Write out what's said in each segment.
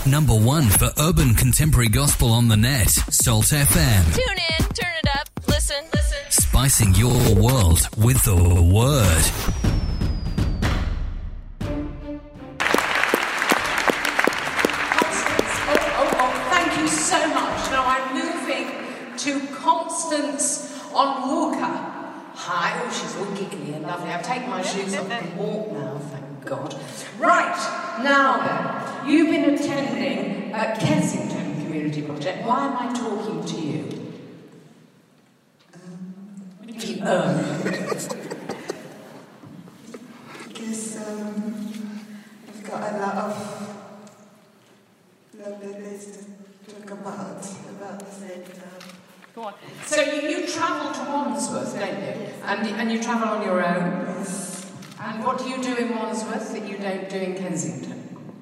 Number one for urban contemporary gospel on the net. Salt FM. Tune in, turn it up, listen. Spicing your world with the word. Thank you so much. Now I'm moving to Constance on Walker. Hi, oh, she's all giggly and lovely. I've taken my shoes off and walk now, thank God. Right, now then, you've been attending Kensington Community Project. Why am I talking to you? Because I've got a lot of lovely things to talk about the centre. Go on. So you travel to Wandsworth, don't you? And you travel on your own? Yes. And what do you do in Wandsworth that you don't do in Kensington?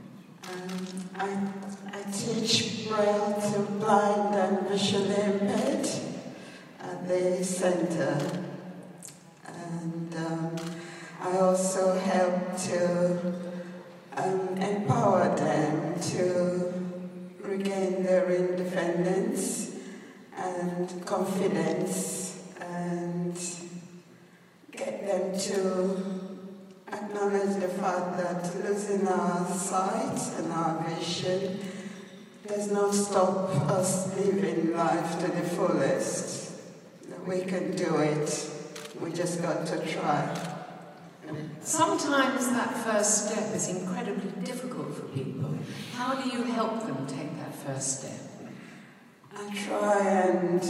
I teach Braille to blind and visually impaired at the centre. And I also help to empower them to regain their independence and confidence and get them to acknowledge the fact that losing our sight and our vision does not stop us living life to the fullest. We can do it. We just got to try. Sometimes that first step is incredibly difficult for people. How do you help them take that first step? I try and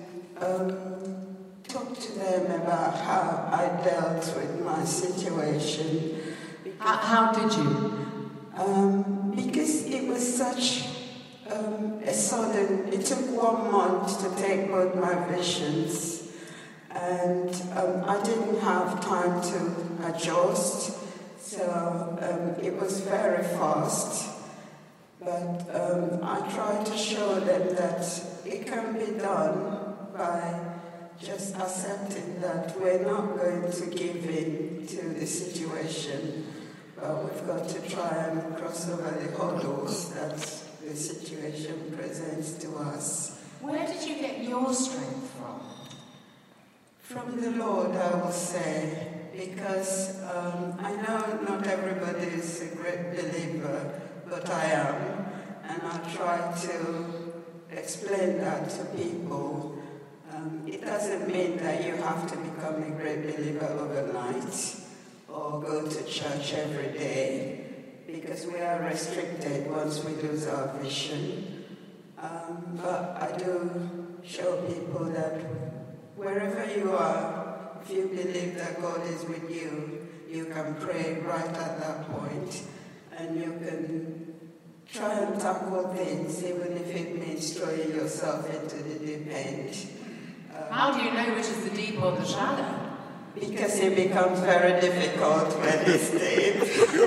talk to them about how I dealt with my situation. How did you? Because it was such a sudden, it took 1 month to take both my visions, and I didn't have time to adjust, so it was very fast. But I try to show them that it can be done by just accepting that we're not going to give in to the situation, but we've got to try and cross over the hurdles that the situation presents to us. Where did you get your strength from? From the Lord, I will say, because I know not everybody is a great believer, but I am, and I try to explain that to people. It doesn't mean that you have to become a great believer overnight or go to church every day, because we are restricted once we lose our vision. But I do show people that wherever you are, if you believe that God is with you, you can pray right at that point, and you can try and tackle things, even if it means throwing yourself into the deep end. How do you know which is the deep or the shallow? Because it becomes very difficult when it's deep.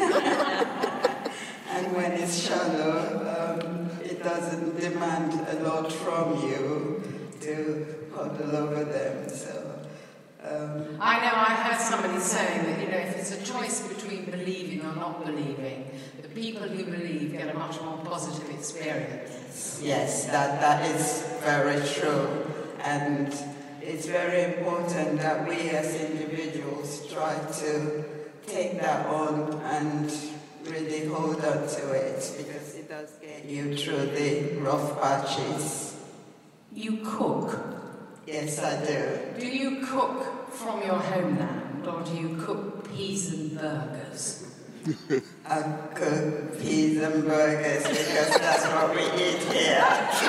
And when it's shallow, it doesn't demand a lot from you to huddle over them. So, I know I heard somebody saying that, if it's a choice between believing or not believing, the people who believe get a much more positive experience. Yes, that is very true. And it's very important that we as individuals try to take that on and really hold on to it, because it does get you through the rough patches. You cook? Yes, I do. Do you cook from your homeland, or do you cook peas and burgers? I cook peas and burgers because that's what we eat here.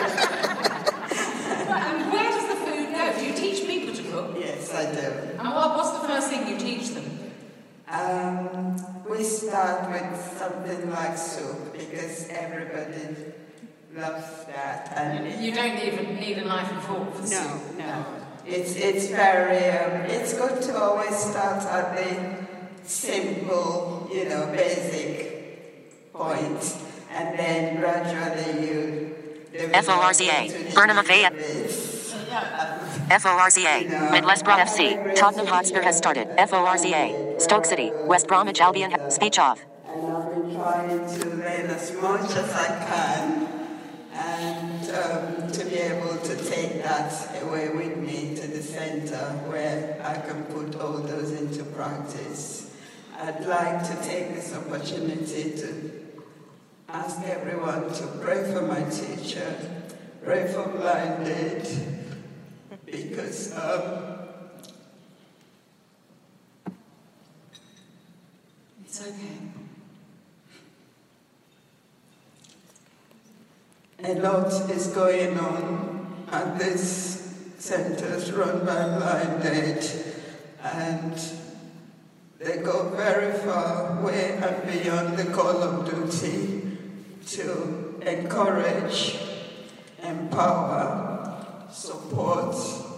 And where does the food go? Do you teach people to cook? Yes, I do. And what's the first thing you teach them? We start with something like soup, because everybody loves that. And you don't even need a knife and fork for soup. No. It's very, it's good to always start at the simple, basic point, and then gradually you... FORCA, Burnham of A. FORCA, Middlesbrough FC, Tottenham Hotspur has started. FORCA, Stoke City, West Bromwich Albion, speech off. And I've been trying to learn as much as I can and to be able to take that away with me to the center where I can put all those into practice. I'd like to take this opportunity to ask everyone to pray for my teacher, pray for Blinded, because it's okay. A lot is going on at this centers run by Blinded, and they go very far, way and beyond the call of duty to encourage, empower, support,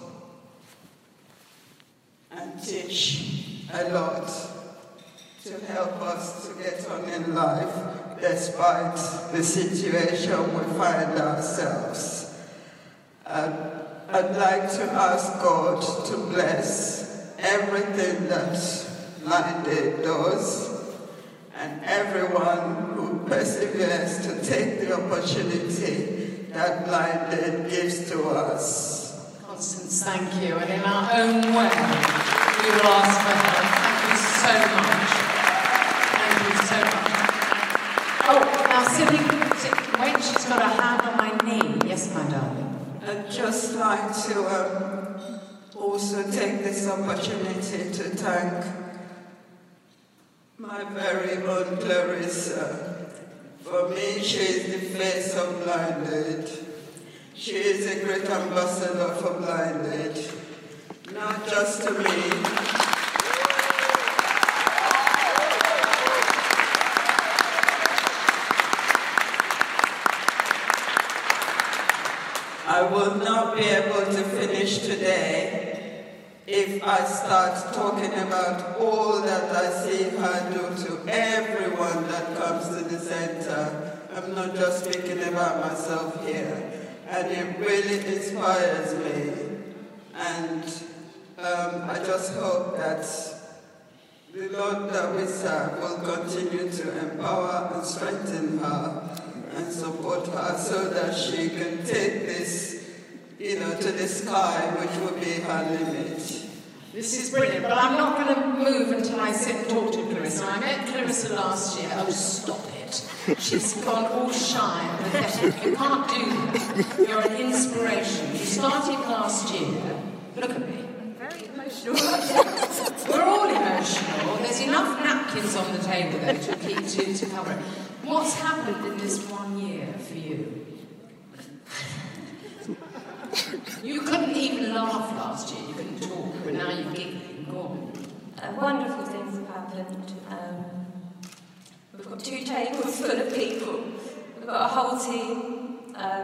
and teach a lot to help us to get on in life despite the situation we find ourselves. I'd like to ask God to bless everything that Blinded does and everyone who perseveres to take the opportunity that Blinded gives to us. Constance, thank you. And in our own way, we will ask for help. Thank you so much. Thank you so much. Oh, now sitting, wait, she's got a hand on my knee. Yes, my darling. I'd just like to also take this opportunity to thank my very own Clarissa. For me, she is the face of Blinded. She is a great ambassador for Blinded, not just to me. I will not be able to finish today if I start talking about all that I see her do to everyone that comes to the center. I'm not just speaking about myself here. And it really inspires me. And I just hope that the Lord that we serve will continue to empower and strengthen her and support her so that she can take this, to the sky, which will be her limit. This is brilliant, but I'm not going to move until I sit and talk to Clarissa. I met Clarissa last year. Oh, stop it. She's gone all shy and pathetic. You can't do that. You're an inspiration. You started last year. Look at me. I'm very emotional. We're all emotional. There's enough napkins on the table there to cover it. What's happened in this 1 year for you? You couldn't even laugh last year. You couldn't talk, but now you're giggling. Go on. Wonderful things have happened. We've got 2 tables full of people. We've got a whole team.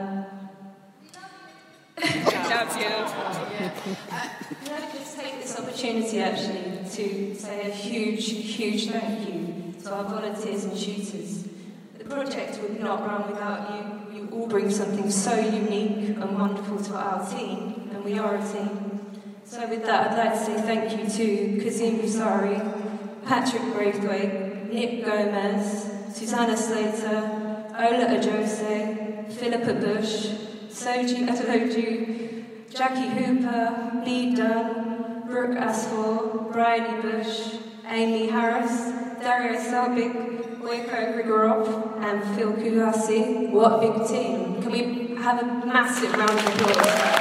Love you. Can I just take this opportunity actually to say a huge thank you to our volunteers and tutors. The project would not run without you. You all bring something so unique and wonderful to our team, and we are a team. So with that, I'd like to say thank you to Kazim Busari, Patrick Braithwaite, Nick Gomez, Susanna Slater, Ola Ajose, Philippa Bush, Soji Ataloju, Jackie Hooper, Lee Dunn, Brooke Asfor, Briley Bush, Amy Harris, Dario Selbig, Weko Grigorov, and Phil Kugasi. What a big team. Can we have a massive round of applause?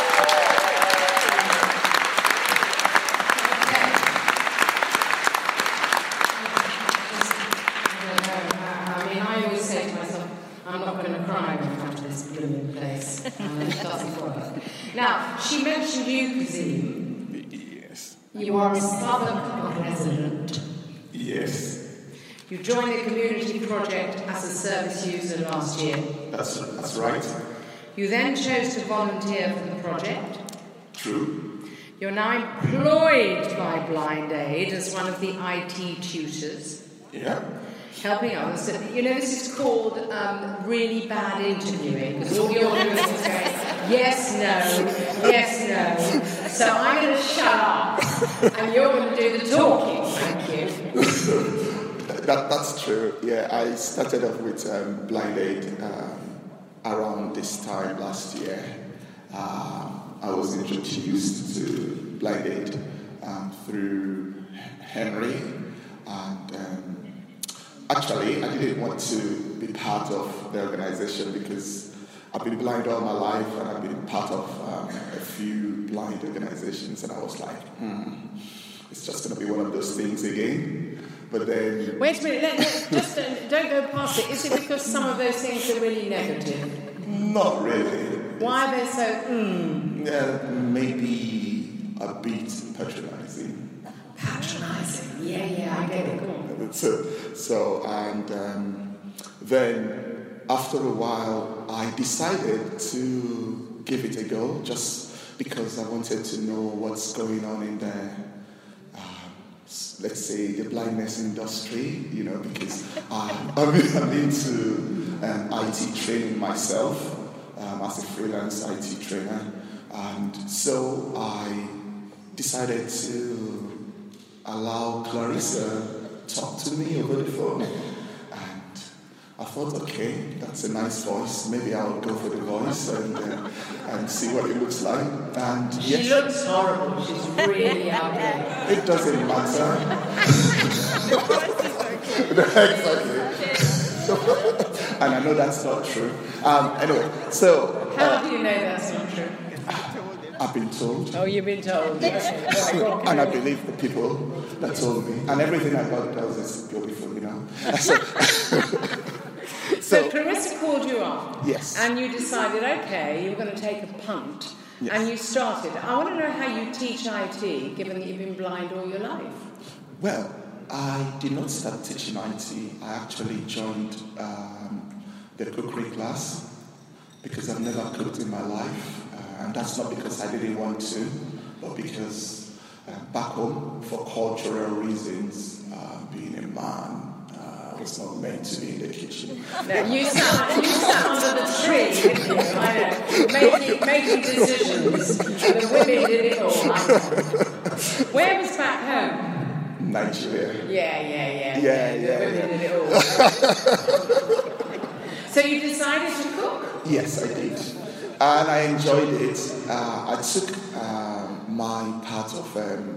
Now, she mentioned you, Kazim. Yes. You are a Southern resident. Yes. You joined the community project as a service user last year. That's right. You then chose to volunteer for the project. True. You're now employed by Blind Aid as one of the IT tutors. Yeah. Helping others. This is called really bad interviewing, because all you're doing is going, yes, no, yes, no. So I'm going to shut up, and you're going to do the talking. Thank you. That's true. Yeah, I started off with Blind Aid around this time last year. I was introduced to Blind Aid through Henry, and actually I didn't want to be part of the organization because I've been blind all my life and I've been part of a few blind organizations, and I was like, it's just going to be one of those things again. But then... Wait a minute, just don't go past it. Is it because some of those things are really negative? Not really. Why are they so, Yeah, maybe a bit patronizing. Patronising? Yeah, I get it. Go on. So then after a while, I decided to give it a go just because I wanted to know what's going on in the, let's say, the blindness industry, because I'm into IT training myself as a freelance IT trainer. And so I decided to allow Clarissa talk to me over the phone. And I thought, okay, that's a nice voice. Maybe I'll go for the voice and see what it looks like. And she looks horrible. She's really out there. It doesn't matter. Exactly. And I know that's not true. Anyway, so... How do you know that's not true? I've been told. Oh, you've been told. And I believe the people that told me. And everything I God does is beautiful, So Clarissa called you up. Yes. And you decided, okay, you're going to take a punt. Yes. And you started. I want to know how you teach IT, given that you've been blind all your life. Well, I did not start teaching IT. I actually joined the cookery class because I've never cooked in my life. And that's not because I didn't want to, but because back home, for cultural reasons, being a man was not meant to be in the kitchen. No, you sat under the tree, didn't you? I know, making decisions. The women did it all. I know. Where was back home? Nigeria. Yeah. Yeah. The women did it all. So you decided to cook? Yes, I did. And I enjoyed it. I took my part of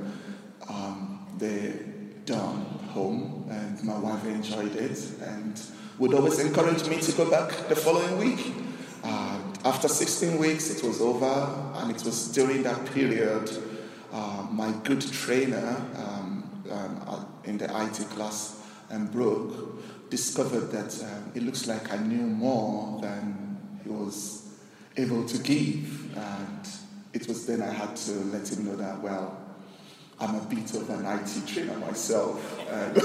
the dorm home, and my wife enjoyed it and would always encourage me to go back the following week. After 16 weeks, it was over, and it was during that period my good trainer in the IT class, Brooke, discovered that it looks like I knew more than he was able to give, and it was then I had to let him know that, well, I'm a bit of an IT trainer myself, and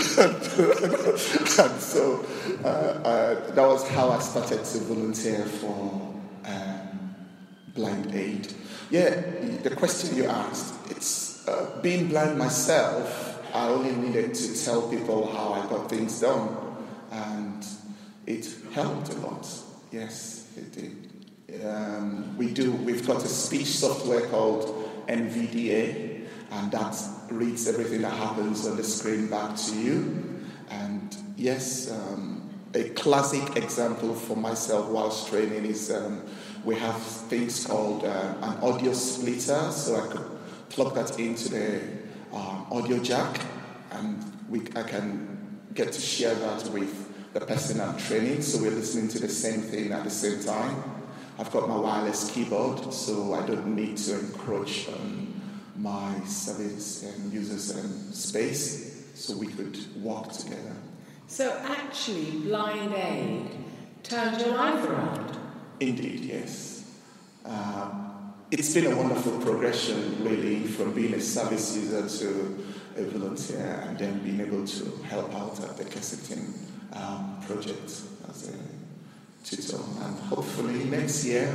so that was how I started to volunteer for Blind Aid. Yeah, the question you asked, it's being blind myself, I only needed to tell people how I got things done, and it helped a lot. Yes, it did. We've got a speech software called NVDA, and that reads everything that happens on the screen back to you. And yes, a classic example for myself whilst training is we have things called an audio splitter, so I could plug that into the audio jack, and I can get to share that with the person I'm training, so we're listening to the same thing at the same time. I've got my wireless keyboard, so I don't need to encroach on my service and users space, so we could work together. So actually, Blind Aid turned your life around? Indeed, yes. It's been a wonderful progression, really, from being a service user to a volunteer, and then being able to help out at the Kensington project as a tutor. And hopefully next year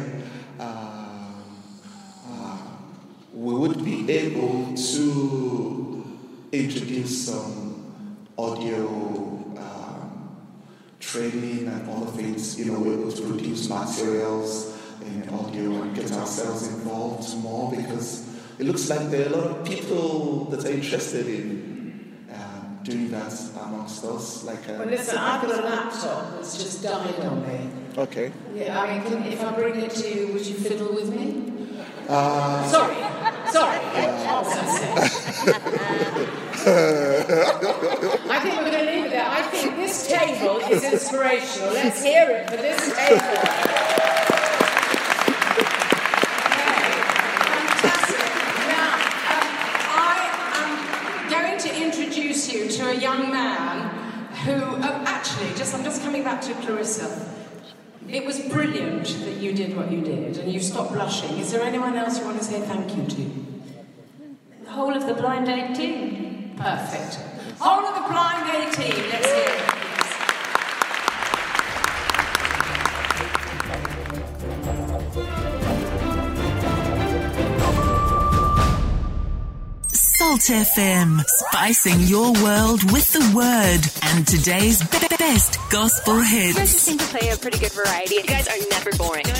we would be able to introduce some audio training and all of things. We're able to produce materials in audio and get ourselves involved more, because it looks like there are a lot of people that are interested in doing that amongst us. Well, listen, I've got a laptop that's just died on me. Okay. Yeah, I mean, if I bring it to you, would you fiddle with me? Sorry. I think we're going to leave it there. I think this table is inspirational. Let's hear it for this table. Fantastic. Now, I am going to introduce you to a young man who, I'm just coming back to Clarissa. It was brilliant that you did what you did, and you stopped blushing. Is there anyone else you want to say thank you to? The whole of the Blind Aid team. Perfect. Whole of the Blind Aid team. Let's hear it. Salt FM, spicing your world with the word and today's best gospel hits. You guys seem to play a pretty good variety. You guys are never boring.